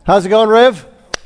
How's it going, Riv?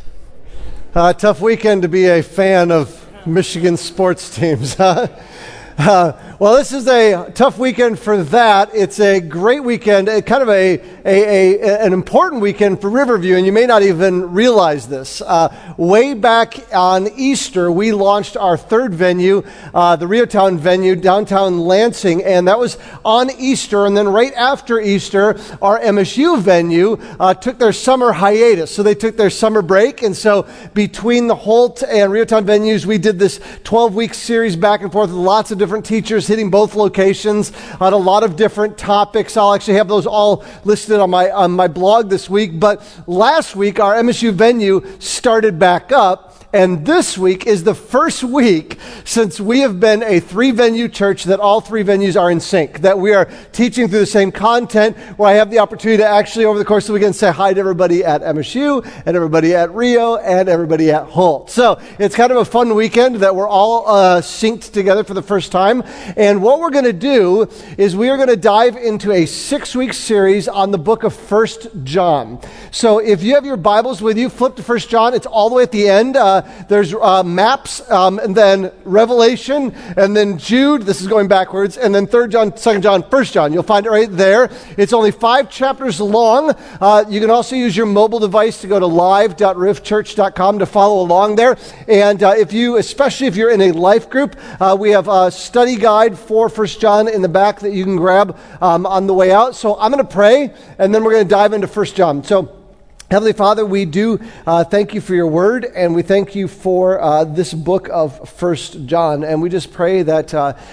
Tough weekend to be a fan of Michigan sports teams, huh? Well, this is a tough weekend for that. It's a great weekend, kind of an important weekend for Riverview, and you may not even realize this. Way back on Easter, we launched our third venue, the Reotown venue, downtown Lansing, and that was on Easter. And then right after Easter, our MSU venue took their summer hiatus. So they took their summer break, and so between the Holt and Reotown venues, we did this 12-week series back and forth with lots of different teachers hitting both locations on a lot of different topics. I'll actually have those all listed on my blog this week. But last week, our MSU venue started back up. And this week is the first week since we have been a three-venue church that all three venues are in sync, that we are teaching through the same content, where I have the opportunity to actually, over the course of the weekend, say hi to everybody at MSU, and everybody at Rio, and everybody at Holt. So it's kind of a fun weekend that we're all synced together for the first time. And what we're going to do is we are going to dive into a 6-week series on the book of 1 John. So if you have your Bibles with you, flip to 1 John. It's all the way at the end. There's maps, and then Revelation, and then Jude. This is going backwards. And then 3 John, 2 John, 1 John. You'll find it right there. It's only 5 chapters long. You can also use your mobile device to go to live.rivchurch.com to follow along there. And especially if you're in a life group, we have a study guide for 1 John in the back that you can grab on the way out. So I'm going to pray, and then we're going to dive into 1 John. So Heavenly Father, we do thank you for your word, and we thank you for this book of 1 John. And we just pray that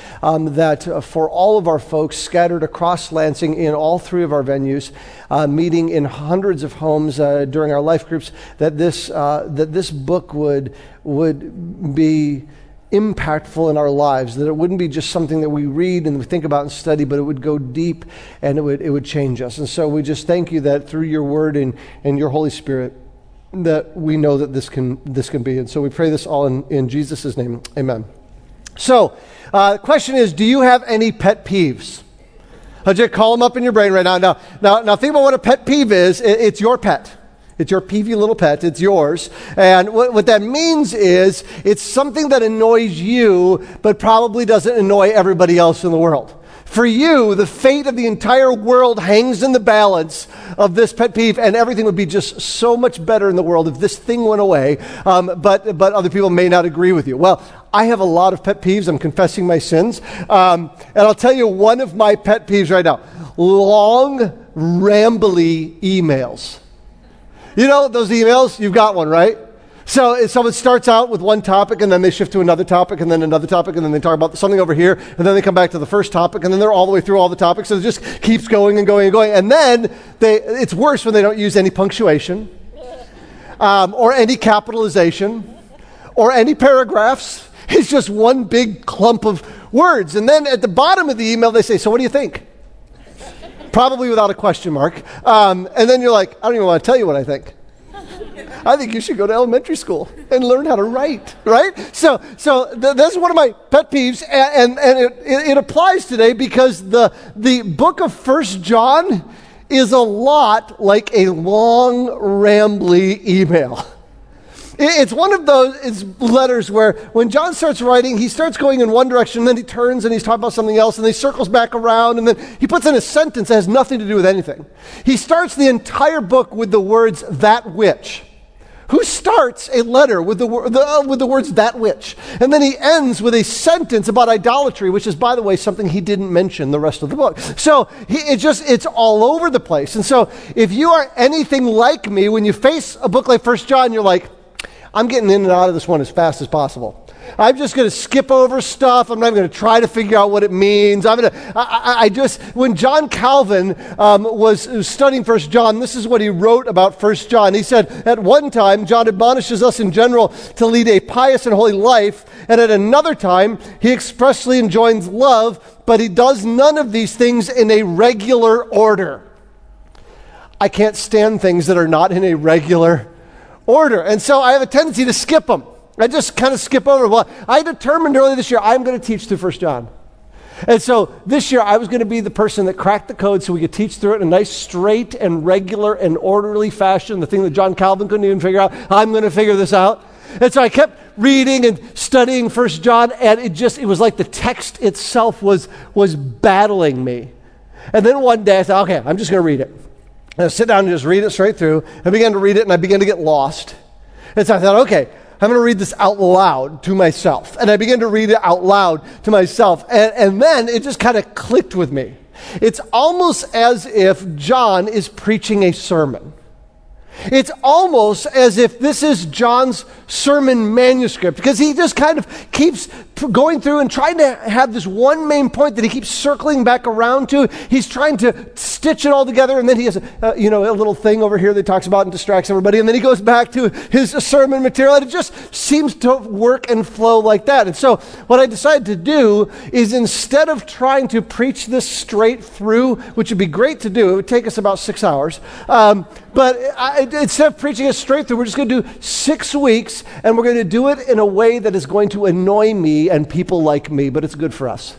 for all of our folks scattered across Lansing in all 3 of our venues, meeting in hundreds of homes during our life groups, that this book would be impactful in our lives, that it wouldn't be just something that we read and we think about and study, but it would go deep and it would change us. And so we just thank you that through your word and your Holy Spirit, that we know that this can be. And so we pray this all in Jesus' name. Amen. So the question is, do you have any pet peeves? I'll just call them up in your brain right now. Now think about what a pet peeve is. It's your pet. It's your peevy little pet. It's yours. And what that means is it's something that annoys you, but probably doesn't annoy everybody else in the world. For you, the fate of the entire world hangs in the balance of this pet peeve, and everything would be just so much better in the world if this thing went away, but other people may not agree with you. Well, I have a lot of pet peeves. I'm confessing my sins. And I'll tell you one of my pet peeves right now. Long, rambly emails. You know those emails? You've got one, right? So if someone starts out with one topic, and then they shift to another topic, and then another topic, and then they talk about something over here, and then they come back to the first topic, and then they're all the way through all the topics, so it just keeps going and going and going. And then it's worse when they don't use any punctuation, or any capitalization, or any paragraphs. It's just one big clump of words. And then at the bottom of the email, they say, "So what do you think?" Probably without a question mark. And then you're like, "I don't even want to tell you what I think. I think you should go to elementary school and learn how to write," right? So that's one of my pet peeves, and it applies today because the book of 1 John is a lot like a long, rambly email. It's one of those letters where when John starts writing, he starts going in one direction, and then he turns and he's talking about something else, and then he circles back around, and then he puts in a sentence that has nothing to do with anything. He starts the entire book with the words, "that which." Who starts a letter with the words "that which"? And then he ends with a sentence about idolatry, which is, by the way, something he didn't mention the rest of the book. So it's all over the place. And so if you are anything like me, when you face a book like 1 John, you're like, "I'm getting in and out of this one as fast as possible. I'm just going to skip over stuff. I'm not even going to try to figure out what it means. When John Calvin was studying 1 John, this is what he wrote about 1 John. He said, "At one time, John admonishes us in general to lead a pious and holy life, and at another time, he expressly enjoins love, but he does none of these things in a regular order." I can't stand things that are not in a regular order. And so I have a tendency to skip them. I just kind of skip over. Well, I determined early this year, I'm going to teach through 1 John. And so this year I was going to be the person that cracked the code so we could teach through it in a nice, straight and regular and orderly fashion, the thing that John Calvin couldn't even figure out. I'm going to figure this out. And so I kept reading and studying 1 John, and it was like the text itself was battling me. And then one day I thought, okay, I'm just going to read it. And I sit down and just read it straight through. I began to read it, and I began to get lost. And so I thought, okay, I'm going to read this out loud to myself. And I began to read it out loud to myself. And then it just kind of clicked with me. It's almost as if John is preaching a sermon. It's almost as if this is John's sermon manuscript, because he just kind of keeps going through and trying to have this one main point that he keeps circling back around to. He's trying to stitch it all together, and then he has a little thing over here that he talks about and distracts everybody, and then he goes back to his sermon material, and it just seems to work and flow like that. And so what I decided to do is, instead of trying to preach this straight through, which would be great to do, it would take us about 6 hours, but instead of preaching it straight through, we're just going to do 6 weeks, and we're going to do it in a way that is going to annoy me and people like me, but it's good for us.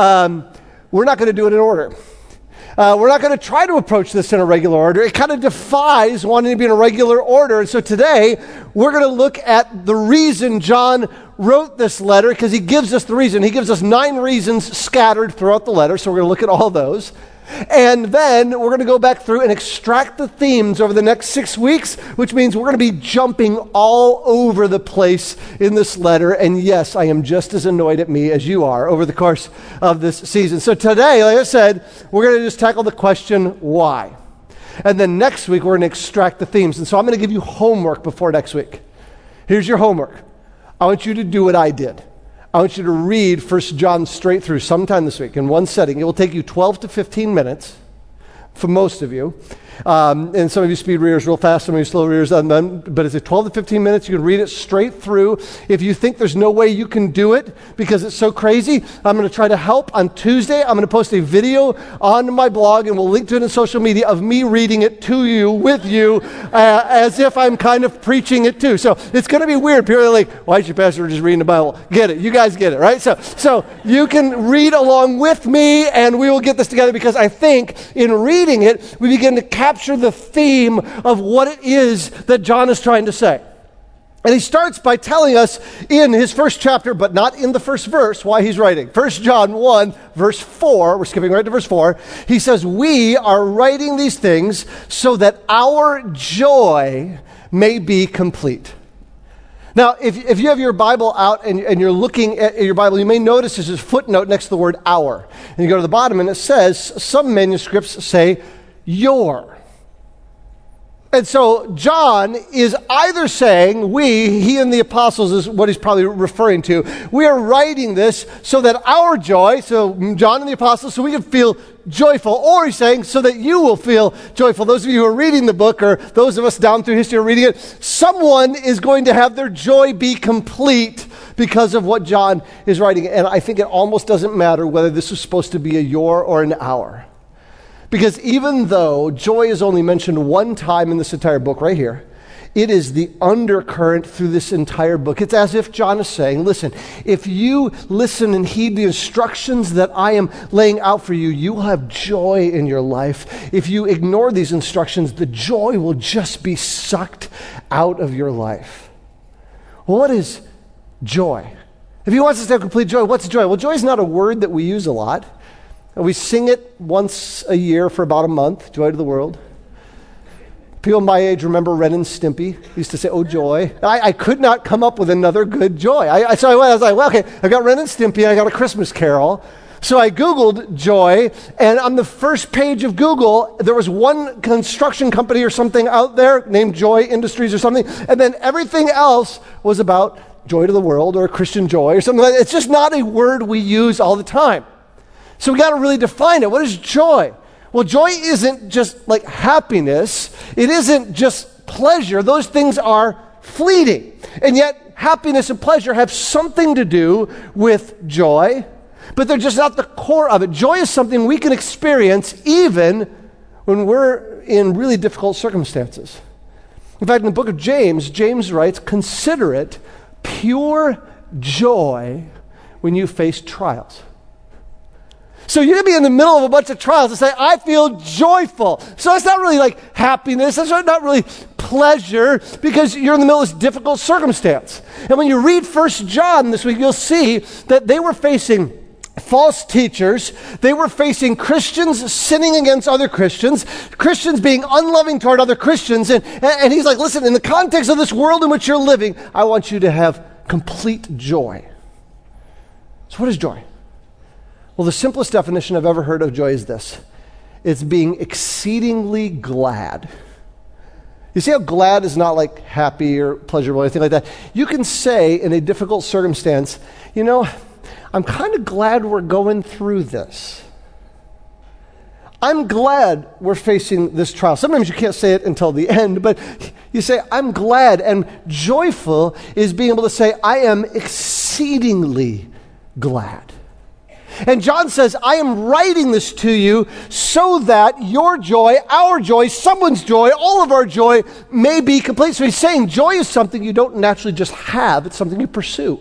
We're not going to do it in order. We're not going to try to approach this in a regular order. It kind of defies wanting to be in a regular order. And so today, we're going to look at the reason John wrote this letter, because he gives us the reason. He gives us 9 reasons scattered throughout the letter, so we're going to look at all those. And then we're going to go back through and extract the themes over the next 6 weeks, which means we're going to be jumping all over the place in this letter. And yes, I am just as annoyed at me as you are over the course of this season. So today, like I said, we're going to just tackle the question, why? And then next week, we're going to extract the themes. And so I'm going to give you homework before next week. Here's your homework. I want you to do what I did. I want you to read 1 John straight through sometime this week in one setting. It will take you 12 to 15 minutes for most of you. And some of you speed readers real fast, some of you slow readers, but it's 12 to 15 minutes. You can read it straight through. If you think there's no way you can do it because it's so crazy, I'm going to try to help. On Tuesday, I'm going to post a video on my blog, and we'll link to it in social media, of me reading it to you, with you, as if I'm kind of preaching it too. So it's going to be weird. People are like, why is your pastor just reading the Bible? Get it. You guys get it, right? So you can read along with me, and we will get this together, because I think in reading it, we begin to capture the theme of what it is that John is trying to say. And he starts by telling us in his first chapter, but not in the first verse, why he's writing. 1 John 1, verse 4, we're skipping right to verse 4. He says, we are writing these things so that our joy may be complete. Now, if you have your Bible out and you're looking at your Bible, you may notice there's a footnote next to the word our. And you go to the bottom and it says, some manuscripts say your. And so John is either saying, he and the apostles is what he's probably referring to, we are writing this so that our joy, so John and the apostles, so we can feel joyful, or he's saying so that you will feel joyful. Those of you who are reading the book, or those of us down through history are reading it, someone is going to have their joy be complete because of what John is writing. And I think it almost doesn't matter whether this is supposed to be a your or an our. Because even though joy is only mentioned one time in this entire book right here, it is the undercurrent through this entire book. It's as if John is saying, listen, if you listen and heed the instructions that I am laying out for you, you will have joy in your life. If you ignore these instructions, the joy will just be sucked out of your life. Well, what is joy? If he wants us to have complete joy, what's joy? Well, joy is not a word that we use a lot. We sing it once a year for about a month, Joy to the World. People my age remember Ren and Stimpy. Used to say, oh, joy. I could not come up with another good joy. So I was like, well, okay, I got Ren and Stimpy, I got A Christmas Carol. So I Googled joy, and on the first page of Google, there was one construction company or something out there named Joy Industries or something, and then everything else was about joy to the world or Christian joy or something like that. It's just not a word we use all the time. So we got to really define it. What is joy? Well, joy isn't just like happiness. It isn't just pleasure. Those things are fleeting. And yet, happiness and pleasure have something to do with joy, but they're just not the core of it. Joy is something we can experience even when we're in really difficult circumstances. In fact, in the book of James, James writes, consider it pure joy when you face trials. So you can be in the middle of a bunch of trials and say, I feel joyful. So it's not really like happiness. It's not really pleasure because you're in the middle of this difficult circumstance. And when you read 1 John this week, you'll see that they were facing false teachers. They were facing Christians sinning against other Christians, Christians being unloving toward other Christians. And he's like, listen, in the context of this world in which you're living, I want you to have complete joy. So what is joy? Well, the simplest definition I've ever heard of joy is this. It's being exceedingly glad. You see how glad is not like happy or pleasurable or anything like that? You can say in a difficult circumstance, you know, I'm kind of glad we're going through this. I'm glad we're facing this trial. Sometimes you can't say it until the end, but you say, I'm glad. And joyful is being able to say, I am exceedingly glad. And John says, I am writing this to you so that your joy, our joy, someone's joy, all of our joy may be complete. So he's saying joy is something you don't naturally just have. It's something you pursue.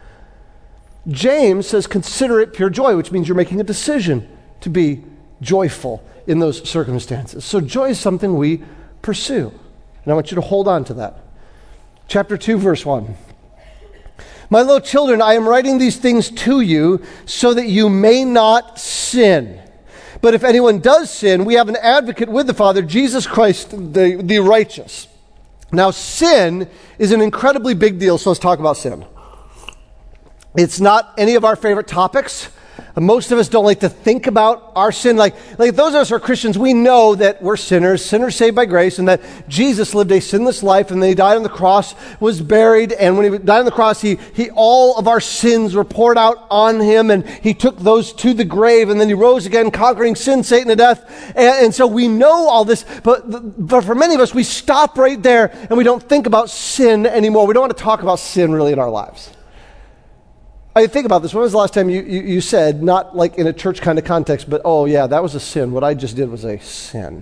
James says, consider it pure joy, which means you're making a decision to be joyful in those circumstances. So joy is something we pursue. And I want you to hold on to that. Chapter 2, verse 1. My little children, I am writing these things to you so that you may not sin. But if anyone does sin, we have an advocate with the Father, Jesus Christ, the righteous. Now, sin is an incredibly big deal, so let's talk about sin. It's not any of our favorite topics. Most of us don't like to think about our sin. Like those of us who are Christians, we know that we're sinners saved by grace, and that Jesus lived a sinless life, and then he died on the cross, was buried, and when he died on the cross, he all of our sins were poured out on him, and he took those to the grave, and then he rose again, conquering sin, Satan, and death. And so we know all this, but for many of us, we stop right there, and we don't think about sin anymore. We don't want to talk about sin really in our lives. I think about this. When was the last time you said, not like in a church kind of context, but, oh yeah, that was a sin. What I just did was a sin.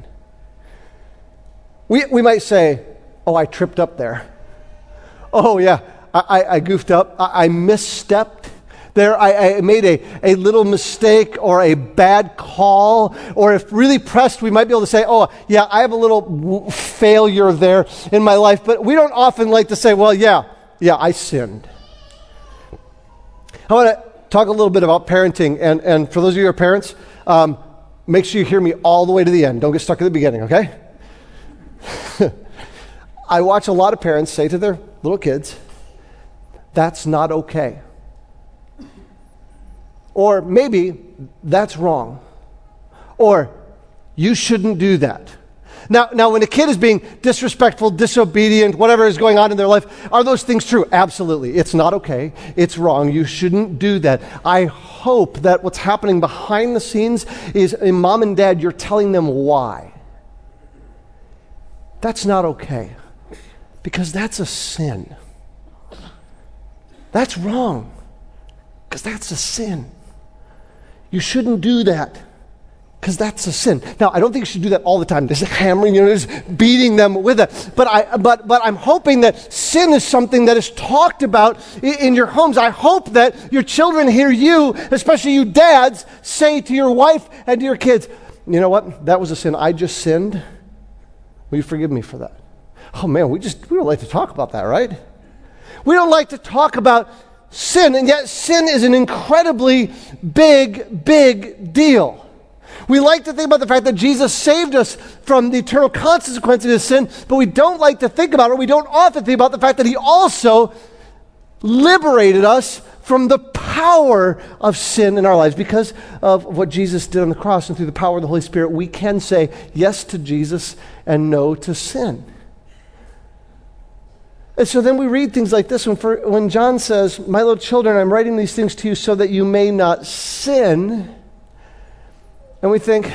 We might say, oh, I tripped up there. Oh yeah, I goofed up. I misstepped there. I made a little mistake or a bad call. Or if really pressed, we might be able to say, oh yeah, I have a little failure there in my life. But we don't often like to say, well, yeah, I sinned. I want to talk a little bit about parenting, and for those of you who are parents, make sure you hear me all the way to the end. Don't get stuck at the beginning, okay? I watch a lot of parents say to their little kids, that's not okay. Or maybe that's wrong. Or you shouldn't do that. Now, when a kid is being disrespectful, disobedient, whatever is going on in their life, are those things true? Absolutely. It's not okay. It's wrong. You shouldn't do that. I hope that what's happening behind the scenes is, mom and dad, you're telling them why. That's not okay. Because that's a sin. That's wrong. Because that's a sin. You shouldn't do that. Because that's a sin. Now, I don't think you should do that all the time. Just hammering, just beating them with it. But I'm hoping that sin is something that is talked about in your homes. I hope that your children hear you, especially you dads, say to your wife and to your kids, you know what? That was a sin. I just sinned. Will you forgive me for that? Oh man, we don't like to talk about that, right? We don't like to talk about sin, and yet sin is an incredibly big deal. We like to think about the fact that Jesus saved us from the eternal consequences of sin, but we don't like to think about it. We don't often think about the fact that he also liberated us from the power of sin in our lives. Because of what Jesus did on the cross and through the power of the Holy Spirit, we can say yes to Jesus and no to sin. And so then we read things like this when John says, my little children, I'm writing these things to you so that you may not sin. And we think,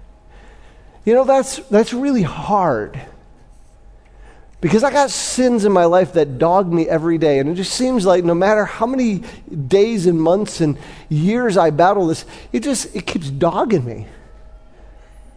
that's really hard. Because I got sins in my life that dog me every day. And it just seems like no matter how many days and months and years I battle this, it keeps dogging me.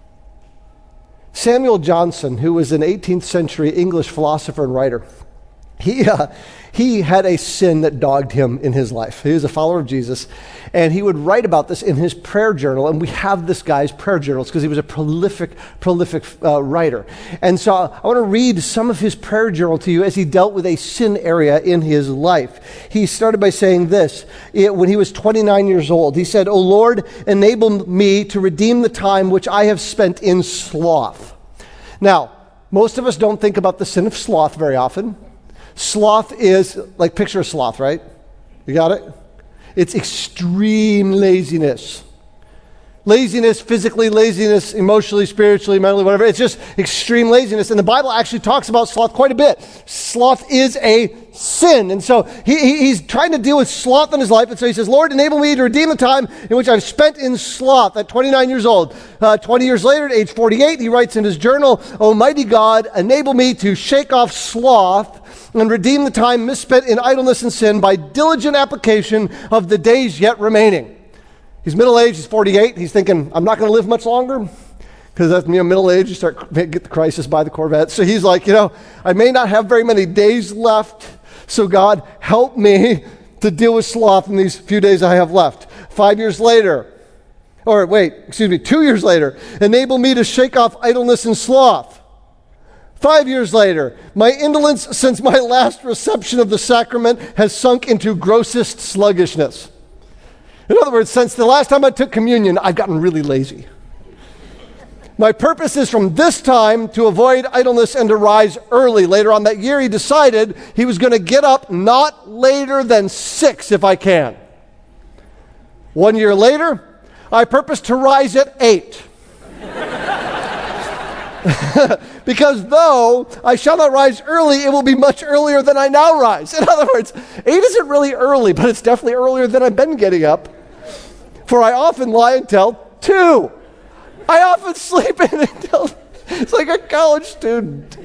Samuel Johnson, who was an 18th century English philosopher and writer, He had a sin that dogged him in his life. He was a follower of Jesus, and he would write about this in his prayer journal, and we have this guy's prayer journals because he was a prolific writer. And so I want to read some of his prayer journal to you as he dealt with a sin area in his life. He started by saying this, when he was 29 years old. He said, "O Lord, enable me to redeem the time which I have spent in sloth." Now, most of us don't think about the sin of sloth very often. Sloth is, like, picture a sloth, right? You got it? It's extreme laziness. Laziness, physically, laziness, emotionally, spiritually, mentally, whatever. It's just extreme laziness. And the Bible actually talks about sloth quite a bit. Sloth is a sin. And so he's trying to deal with sloth in his life. And so he says, "Lord, enable me to redeem the time in which I've spent in sloth," at 29 years old. 20 years later, at age 48, he writes in his journal, "Almighty God, enable me to shake off sloth and redeem the time misspent in idleness and sin by diligent application of the days yet remaining." He's middle-aged, he's 48. He's thinking, I'm not going to live much longer. Because that's middle age, you get the crisis by the Corvette. So he's like, I may not have very many days left. So God, help me to deal with sloth in these few days I have left. 2 years later, enable me to shake off idleness and sloth. 5 years later, my indolence since my last reception of the sacrament has sunk into grossest sluggishness. In other words, since the last time I took communion, I've gotten really lazy. My purpose is from this time to avoid idleness and to rise early. Later on that year, he decided he was going to get up not later than 6 if I can. 1 year later, I purpose to rise at 8. Because though I shall not rise early, it will be much earlier than I now rise. In other words, 8 isn't really early, but it's definitely earlier than I've been getting up. For I often lie until 2. I often sleep in until, it's like a college student.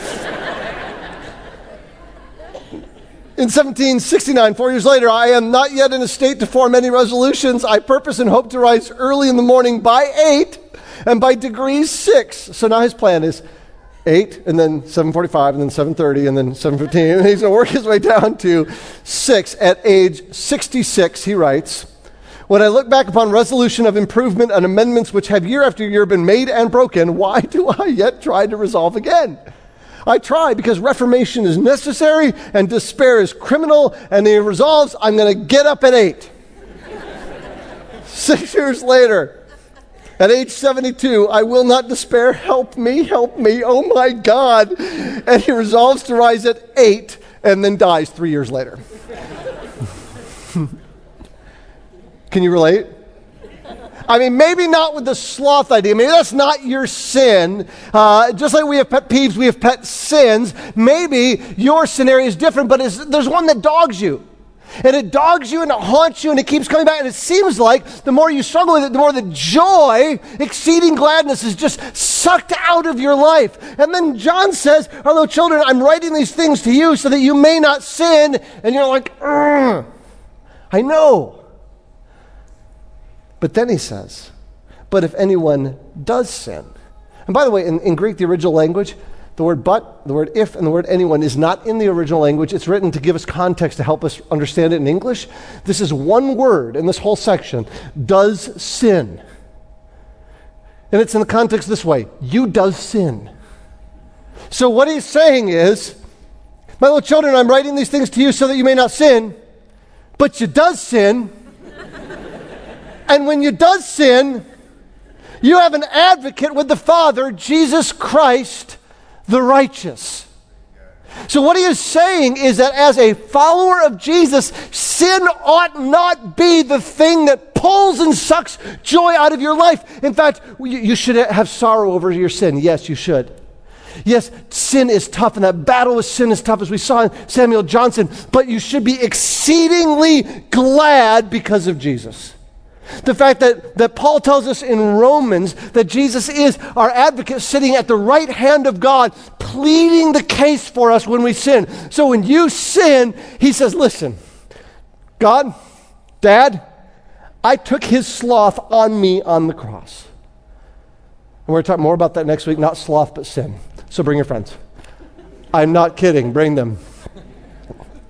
In 1769, 4 years later, I am not yet in a state to form any resolutions. I purpose and hope to rise early in the morning by 8 and by degrees 6. So now his plan is 8 and then 7:45 and then 7:30 and then 7:15. And he's going to work his way down to 6. At age 66, he writes, "When I look back upon resolution of improvement and amendments which have year after year been made and broken, why do I yet try to resolve again? I try because reformation is necessary and despair is criminal, and he resolves, I'm going to get up at 8. 6 years later, at age 72, I will not despair. Help me, oh my God. And he resolves to rise at 8 and then dies 3 years later. Can you relate? I mean, maybe not with the sloth idea. Maybe that's not your sin. Just like we have pet peeves, we have pet sins. Maybe your scenario is different, but there's one that dogs you. And it dogs you and it haunts you and it keeps coming back. And it seems like the more you struggle with it, the more the joy, exceeding gladness is just sucked out of your life. And then John says, our little children, I'm writing these things to you so that you may not sin. And you're like, I know. But then he says, but if anyone does sin. And by the way, in Greek, the original language, the word but, the word if, and the word anyone is not in the original language. It's written to give us context to help us understand it in English. This is one word in this whole section, does sin. And it's in the context this way, you does sin. So what he's saying is, my little children, I'm writing these things to you so that you may not sin, but you does sin. And when you does sin, you have an advocate with the Father, Jesus Christ, the righteous. So what he is saying is that as a follower of Jesus, sin ought not be the thing that pulls and sucks joy out of your life. In fact, you should have sorrow over your sin. Yes, you should. Yes, sin is tough, and that battle with sin is tough, as we saw in Samuel Johnson, but you should be exceedingly glad because of Jesus. The fact that Paul tells us in Romans that Jesus is our advocate sitting at the right hand of God, pleading the case for us when we sin. So when you sin, he says, listen, God, Dad, I took his sloth on me on the cross. And we're going to talk more about that next week, not sloth, but sin. So bring your friends. I'm not kidding, bring them.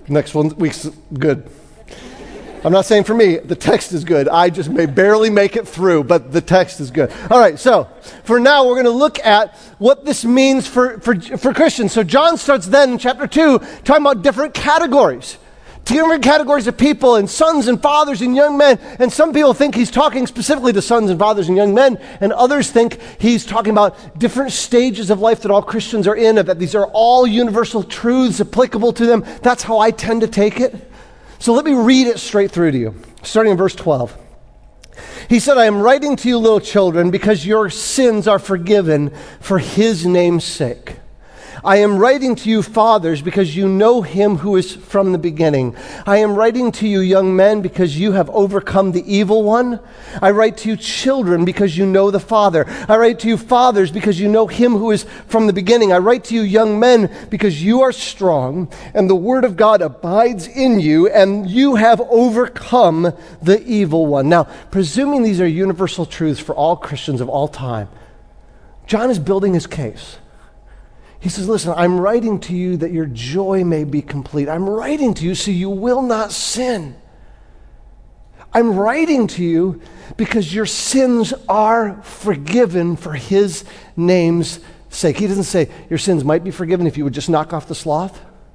Next week's good. I'm not saying for me, the text is good. I just may barely make it through, but the text is good. All right, so for now, we're going to look at what this means for Christians. So John starts then in chapter 2 talking about different categories of people and sons and fathers and young men. And some people think he's talking specifically to sons and fathers and young men, and others think he's talking about different stages of life that all Christians are in, that these are all universal truths applicable to them. That's how I tend to take it. So let me read it straight through to you, starting in verse 12. He said, I am writing to you, little children, because your sins are forgiven for his name's sake. I am writing to you, fathers, because you know him who is from the beginning. I am writing to you, young men, because you have overcome the evil one. I write to you, children, because you know the Father. I write to you, fathers, because you know him who is from the beginning. I write to you, young men, because you are strong, and the word of God abides in you, and you have overcome the evil one. Now, presuming these are universal truths for all Christians of all time, John is building his case. He says, listen, I'm writing to you that your joy may be complete. I'm writing to you so you will not sin. I'm writing to you because your sins are forgiven for his name's sake. He doesn't say your sins might be forgiven if you would just knock off the sloth.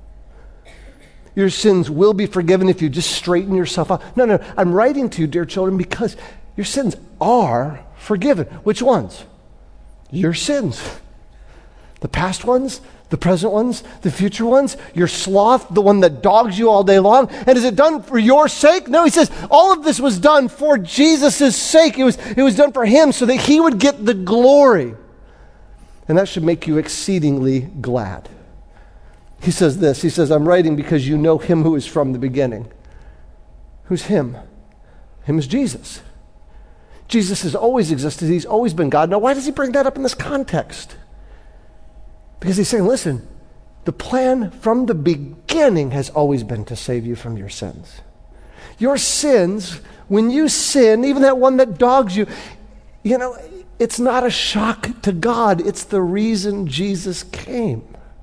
Your sins will be forgiven if you just straighten yourself out. No, I'm writing to you, dear children, because your sins are forgiven. Which ones? Your sins. The past ones, the present ones, the future ones, your sloth, the one that dogs you all day long. And is it done for your sake? No, he says all of this was done for Jesus' sake. It was done for him so that he would get the glory. And that should make you exceedingly glad. He says this, he says, I'm writing because you know him who is from the beginning. Who's him? Him is Jesus. Jesus has always existed. He's always been God. Now, why does he bring that up in this context? Because he's saying, listen, the plan from the beginning has always been to save you from your sins. Your sins, when you sin, even that one that dogs you, it's not a shock to God. It's the reason Jesus came.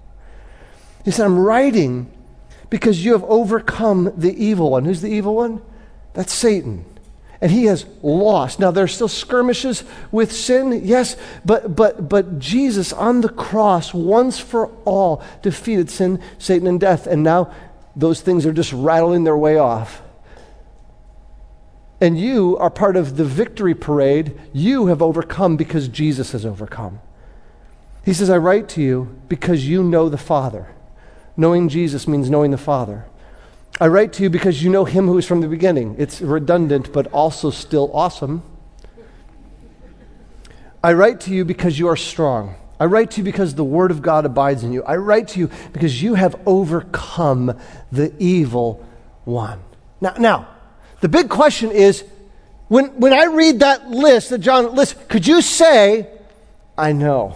He said, I'm writing because you have overcome the evil one. Who's the evil one? That's Satan. And he has lost. Now, there are still skirmishes with sin, yes, but Jesus on the cross once for all defeated sin, Satan, and death. And now those things are just rattling their way off. And you are part of the victory parade. You have overcome because Jesus has overcome. He says, I write to you because you know the Father. Knowing Jesus means knowing the Father. I write to you because you know him who is from the beginning. It's redundant, but also still awesome. I write to you because you are strong. I write to you because the word of God abides in you. I write to you because you have overcome the evil one. Now, the big question is, when I read that list that John lists, could you say, I know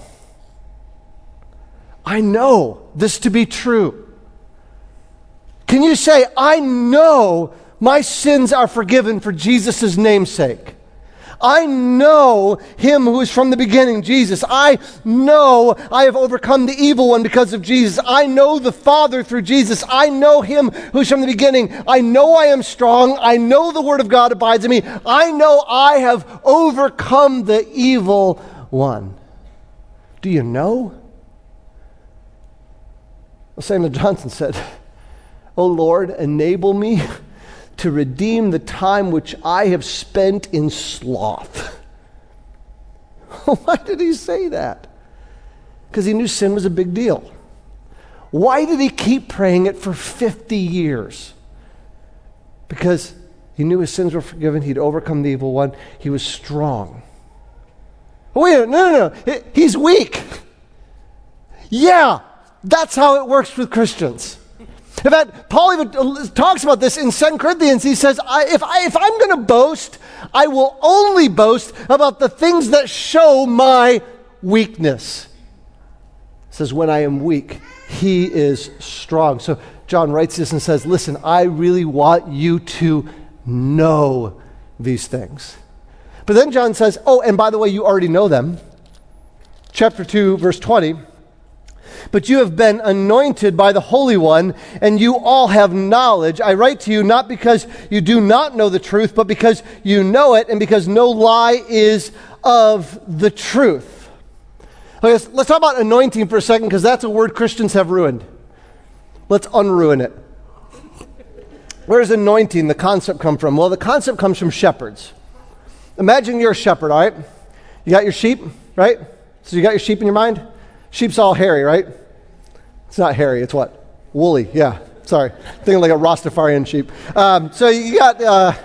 this to be true? Can you say, I know my sins are forgiven for Jesus' name's sake? I know him who is from the beginning, Jesus. I know I have overcome the evil one because of Jesus. I know the Father through Jesus. I know him who is from the beginning. I know I am strong. I know the word of God abides in me. I know I have overcome the evil one. Do you know? Well, Samuel Johnson said, O Lord, enable me to redeem the time which I have spent in sloth. Why did he say that? Because he knew sin was a big deal. Why did he keep praying it for 50 years? Because he knew his sins were forgiven. He'd overcome the evil one. He was strong. Wait, no. He's weak. Yeah, that's how it works with Christians. In fact, Paul even talks about this in 2 Corinthians. He says, if I'm going to boast, I will only boast about the things that show my weakness. He says, when I am weak, he is strong. So John writes this and says, listen, I really want you to know these things. But then John says, oh, and by the way, you already know them. Chapter 2, verse 20. but you have been anointed by the Holy One, and you all have knowledge. I write to you not because you do not know the truth, but because you know it, and because no lie is of the truth. Okay, let's talk about anointing for a second, because that's a word Christians have ruined. Let's unruin it. Where does anointing, the concept, come from? Well, the concept comes from shepherds. Imagine you're a shepherd, all right? You got your sheep, right? So you got your sheep in your mind? Sheep's all hairy, right? It's not hairy, it's what? Woolly, yeah. Sorry, thinking like a Rastafarian sheep. So you got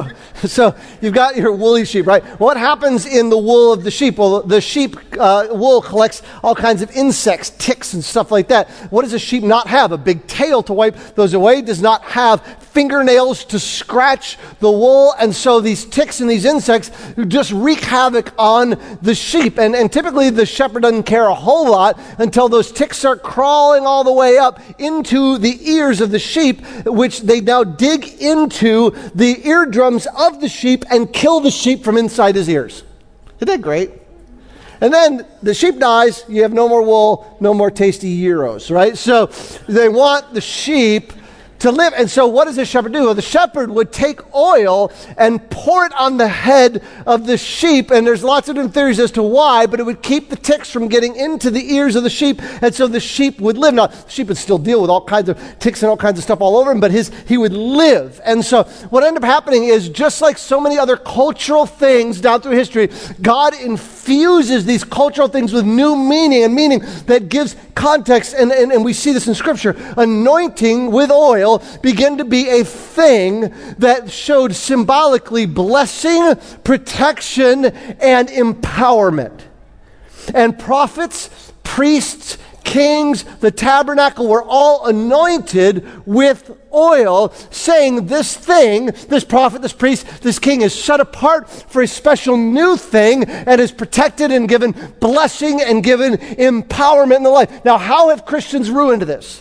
so you've got your woolly sheep, right? What happens in the wool of the sheep? Well, the sheep wool collects all kinds of insects, ticks, and stuff like that. What does a sheep not have? A big tail to wipe those away. Does not have fingernails to scratch the wool, and so these ticks and these insects just wreak havoc on the sheep. And typically the shepherd doesn't care a whole lot until those ticks start crawling all the way up into the ears of the sheep, which they now dig into the eardrums of the sheep and kill the sheep from inside his ears. Isn't that great? And then the sheep dies, you have no more wool, no more tasty gyros, right? So they want the sheep to live. And so what does the shepherd do? Well, the shepherd would take oil and pour it on the head of the sheep, and there's lots of different theories as to why, but it would keep the ticks from getting into the ears of the sheep, and so the sheep would live. Now, the sheep would still deal with all kinds of ticks and all kinds of stuff all over him, but he would live. And so what ended up happening is, just like so many other cultural things down through history, God infuses these cultural things with new meaning, and meaning that gives context, and we see this in Scripture. Anointing with oil began to be a thing that showed symbolically blessing, protection, and empowerment. And prophets, priests, kings, the tabernacle were all anointed with oil, saying this thing, this prophet, this priest, this king is set apart for a special new thing and is protected and given blessing and given empowerment in the life. Now, how have Christians ruined this?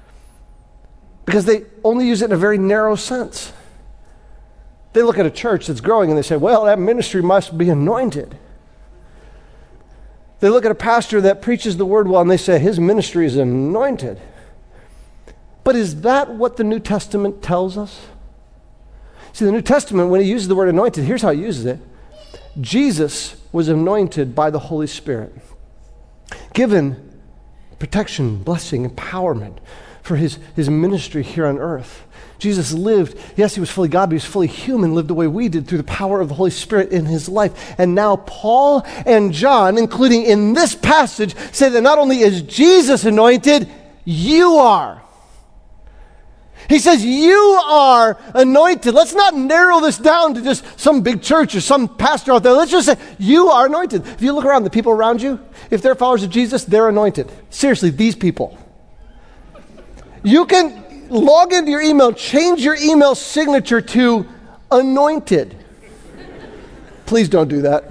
Because they only use it in a very narrow sense. They look at a church that's growing and they say, well, that ministry must be anointed. They look at a pastor that preaches the word well and they say, his ministry is anointed. But is that what the New Testament tells us? See, the New Testament, when he uses the word anointed, here's how he uses it. Jesus was anointed by the Holy Spirit, given protection, blessing, empowerment for his ministry here on earth. Jesus lived, yes, he was fully God, but he was fully human, lived the way we did through the power of the Holy Spirit in his life. And now Paul and John, including in this passage, say that not only is Jesus anointed, you are. He says, you are anointed. Let's not narrow this down to just some big church or some pastor out there. Let's just say, you are anointed. If you look around, the people around you, if they're followers of Jesus, they're anointed. Seriously, these people. You can log into your email, change your email signature to anointed. Please don't do that.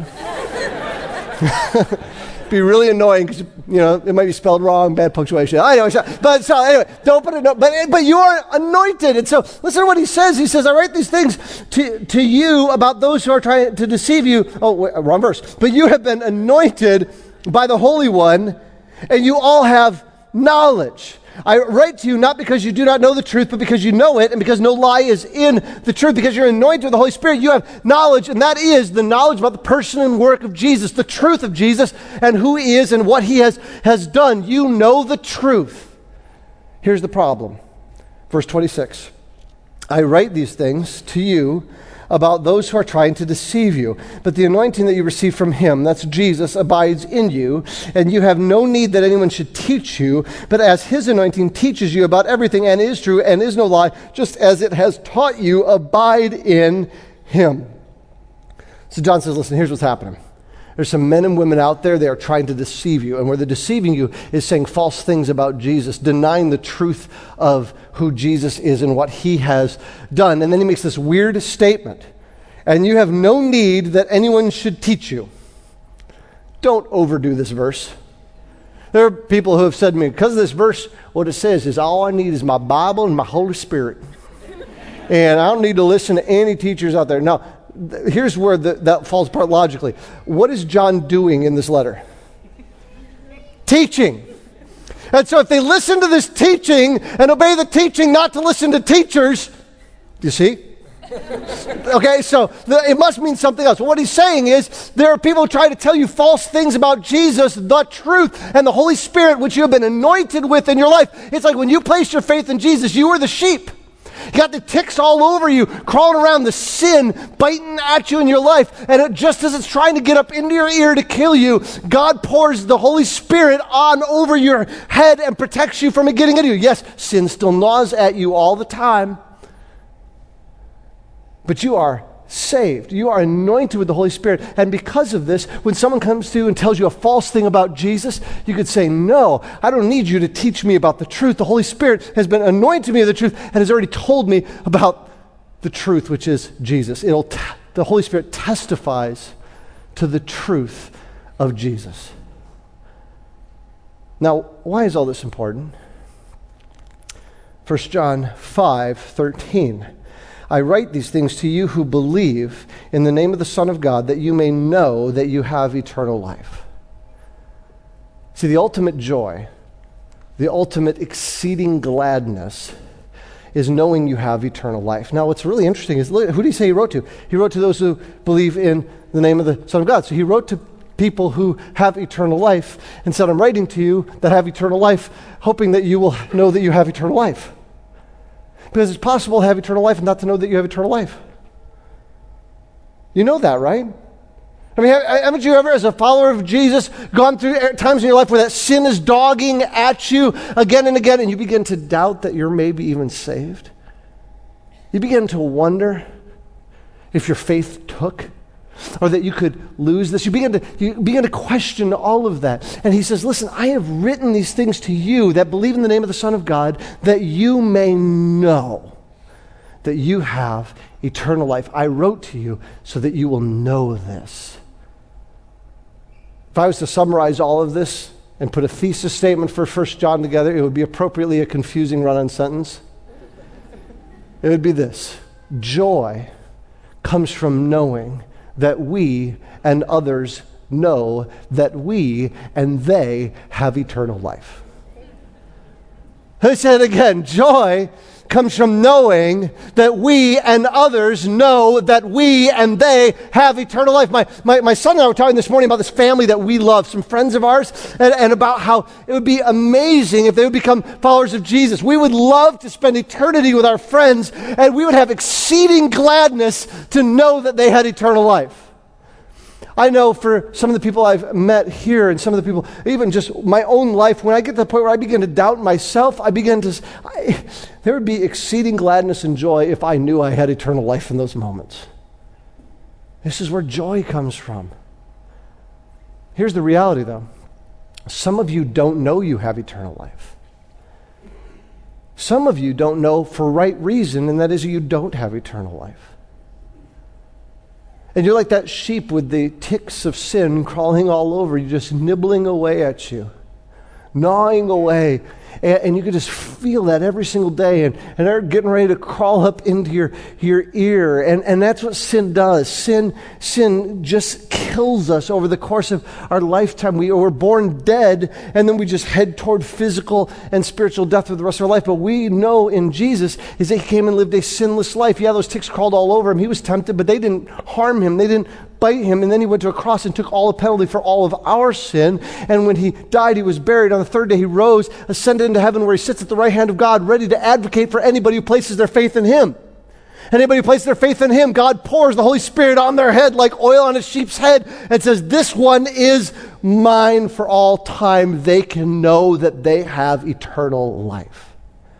Be really annoying because, it might be spelled wrong, bad punctuation. I know, but anyway, don't put it. But you are anointed. And so listen to what he says. He says, I write these things to you about those who are trying to deceive you. Oh, wait, wrong verse. But you have been anointed by the Holy One, and you all have knowledge. I write to you not because you do not know the truth, but because you know it, and because no lie is in the truth. Because you're anointed with the Holy Spirit, you have knowledge, and that is the knowledge about the person and work of Jesus, the truth of Jesus, and who he is and what he has done. You know the truth. Here's the problem. Verse 26. I write these things to you about those who are trying to deceive you. But the anointing that you receive from him, that's Jesus, abides in you, and you have no need that anyone should teach you, but as his anointing teaches you about everything and is true and is no lie, just as it has taught you, abide in him. So John says, listen, here's what's happening. There's some men and women out there, they are trying to deceive you. And where they're deceiving you is saying false things about Jesus, denying the truth of who Jesus is and what he has done. And then he makes this weird statement. And you have no need that anyone should teach you. Don't overdo this verse. There are people who have said to me, because of this verse, what it says is all I need is my Bible and my Holy Spirit. And I don't need to listen to any teachers out there. Now, here's where that falls apart logically. What is John doing in this letter? Teaching. And so if they listen to this teaching and obey the teaching not to listen to teachers, do you see? Okay, so it must mean something else. What he's saying is there are people who try to tell you false things about Jesus, the truth, and the Holy Spirit, which you have been anointed with in your life. It's like when you place your faith in Jesus, you are the sheep. You got the ticks all over you, crawling around, the sin biting at you in your life. And just as it's trying to get up into your ear to kill you, God pours the Holy Spirit on over your head and protects you from it getting into you. Yes, sin still gnaws at you all the time. But you are saved. You are anointed with the Holy Spirit. And because of this, when someone comes to you and tells you a false thing about Jesus, you could say, no, I don't need you to teach me about the truth. The Holy Spirit has been anointed me of the truth and has already told me about the truth, which is Jesus. The Holy Spirit testifies to the truth of Jesus. Now, why is all this important? 1 John 5:13. I write these things to you who believe in the name of the Son of God, that you may know that you have eternal life. See, the ultimate joy, the ultimate exceeding gladness is knowing you have eternal life. Now, what's really interesting is, who did he say he wrote to? He wrote to those who believe in the name of the Son of God. So he wrote to people who have eternal life and said, I'm writing to you that have eternal life, hoping that you will know that you have eternal life. Because it's possible to have eternal life and not to know that you have eternal life. You know that, right? I mean, haven't you ever, as a follower of Jesus, gone through times in your life where that sin is dogging at you again and again, and you begin to doubt that you're maybe even saved? You begin to wonder if your faith took, or that you could lose this. You begin to question all of that. And he says, listen, I have written these things to you that believe in the name of the Son of God, that you may know that you have eternal life. I wrote to you so that you will know this. If I was to summarize all of this and put a thesis statement for 1 John together, it would be appropriately a confusing run-on sentence. It would be this: joy comes from knowing that we and others know that we and they have eternal life. I said again, joy comes from knowing that we and others know that we and they have eternal life. My son and I were talking this morning about this family that we love, some friends of ours, and about how it would be amazing if they would become followers of Jesus. We would love to spend eternity with our friends, and we would have exceeding gladness to know that they had eternal life. I know for some of the people I've met here and some of the people, even just my own life, when I get to the point where I begin to doubt myself, there would be exceeding gladness and joy if I knew I had eternal life in those moments. This is where joy comes from. Here's the reality, though. Some of you don't know you have eternal life. Some of you don't know for right reason, and that is you don't have eternal life. And you're like that sheep with the ticks of sin crawling all over you, just nibbling away at you, gnawing away. And you can just feel that every single day. And they're getting ready to crawl up into your ear. And that's what sin does. Sin just kills us over the course of our lifetime. We're born dead, and then we just head toward physical and spiritual death for the rest of our life. But we know in Jesus is that he came and lived a sinless life. Yeah, those ticks crawled all over him. He was tempted, but they didn't harm him. They didn't bite him. And then he went to a cross and took all the penalty for all of our sin. And when he died, he was buried. On the third day, he rose, ascended into heaven, where he sits at the right hand of God, ready to advocate for anybody who places their faith in him. Anybody who places their faith in him, God pours the Holy Spirit on their head like oil on a sheep's head and says, this one is mine for all time. They can know that they have eternal life.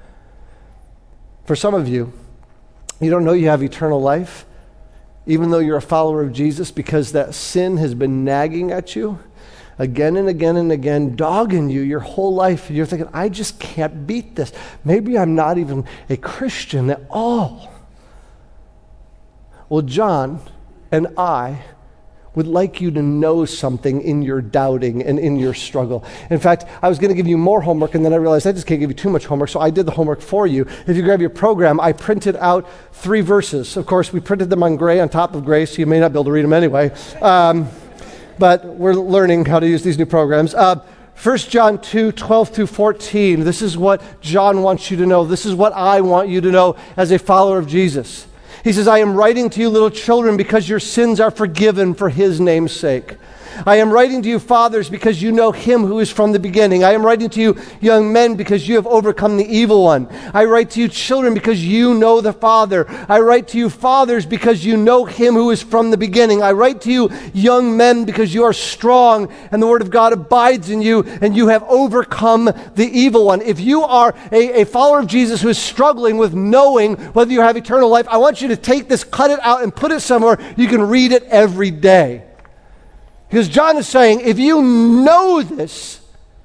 For some of you, you don't know you have eternal life, even though you're a follower of Jesus, because that sin has been nagging at you again and again and again, dogging you your whole life. You're thinking, I just can't beat this. Maybe I'm not even a Christian at all. Well, John and I would like you to know something in your doubting and in your struggle. In fact, I was going to give you more homework, and then I realized I just can't give you too much homework, so I did the homework for you. If you grab your program, I printed out 3 verses. Of course, we printed them on gray on top of gray, so you may not be able to read them anyway. But we're learning how to use these new programs. 1 John 2, 12 through 14. This is what John wants you to know. This is what I want you to know as a follower of Jesus. He says, I am writing to you, little children, because your sins are forgiven for his name's sake. I am writing to you, fathers, because you know him who is from the beginning. I am writing to you, young men, because you have overcome the evil one. I write to you, children, because you know the Father. I write to you, fathers, because you know him who is from the beginning. I write to you, young men, because you are strong, and the word of God abides in you, and you have overcome the evil one. If you are a follower of Jesus who is struggling with knowing whether you have eternal life, I want you to take this, cut it out, and put it somewhere you can read it every day. Because John is saying, if you know this,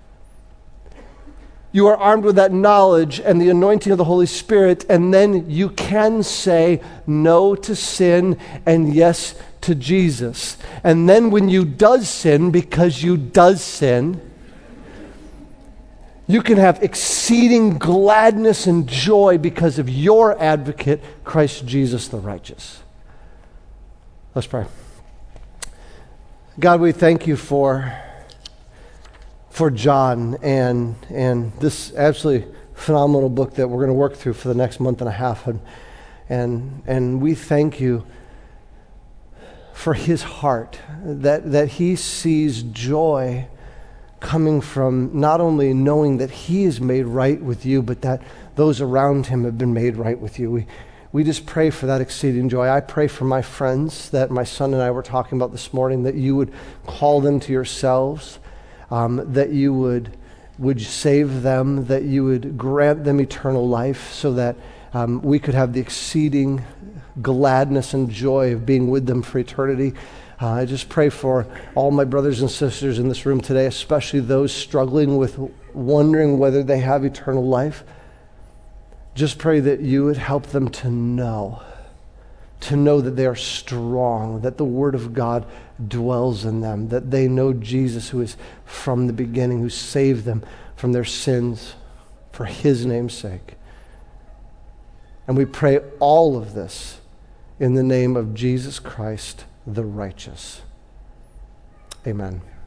you are armed with that knowledge and the anointing of the Holy Spirit, and then you can say no to sin and yes to Jesus. And then when you does sin, because you does sin, you can have exceeding gladness and joy because of your advocate, Christ Jesus the righteous. Let's pray. God, we thank you for John and this absolutely phenomenal book that we're going to work through for the next month and a half. And we thank you for his heart, that he sees joy coming from not only knowing that he is made right with you, but that those around him have been made right with you. We just pray for that exceeding joy. I pray for my friends that my son and I were talking about this morning, that you would call them to yourselves, that you would save them, that you would grant them eternal life so that we could have the exceeding gladness and joy of being with them for eternity. I just pray for all my brothers and sisters in this room today, especially those struggling with wondering whether they have eternal life. Just pray that you would help them to know that they are strong, that the Word of God dwells in them, that they know Jesus who is from the beginning, who saved them from their sins for his name's sake. And we pray all of this in the name of Jesus Christ, the righteous. Amen.